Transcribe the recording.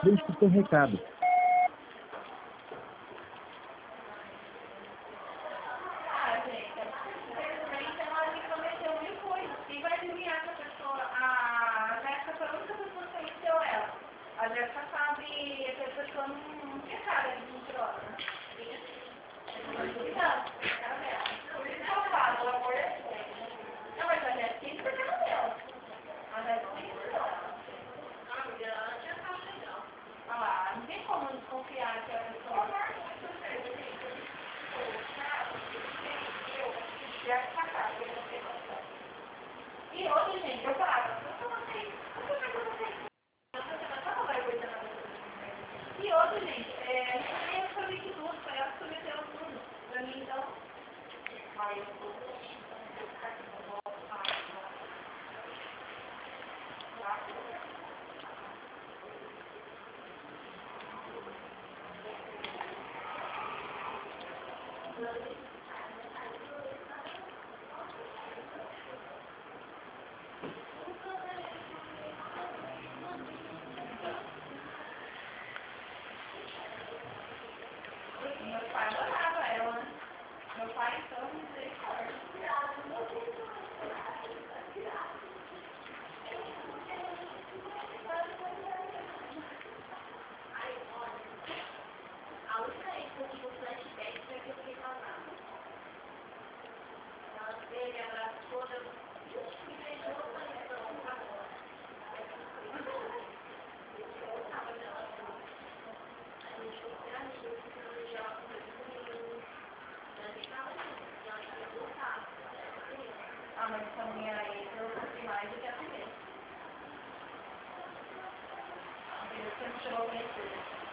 Deixe seu recado. Ah, gente, infelizmente ela me prometeu mil coisas. Quem vai adivinhar que a pessoa, a Jéssica foi a única pessoa que conheceu ela. A Jéssica sabe que a pessoa não tinha cara de mentirosa, né? Então, cara dela. Por isso que eu falo, o amor é cego. Não, mas a Jéssica tem que ser cara dela. A Jéssica tem que ser dela. Ah lá, não tem como desconfiar que a pessoa... E outra, gente, eu falo, e outra, gente, a gente nem absorve tudo, foi ela que prometeu tudo. Pra mim, então, aí eu vou... Meu pai adorava ela, né? Meu pai, então, misericórdia. A única vez que eu tive um flashback foi que eu fiquei casada. Ela veio, me abraçou, me beijou, eu falei, pronto, agora. A gente foi ser amiga, porque eu já conversei comigo. Ela ficava assim, ela queria voltar. Ah, mas também aí eu curti mais do que a primeira. A primeira você não chegou a conhecer.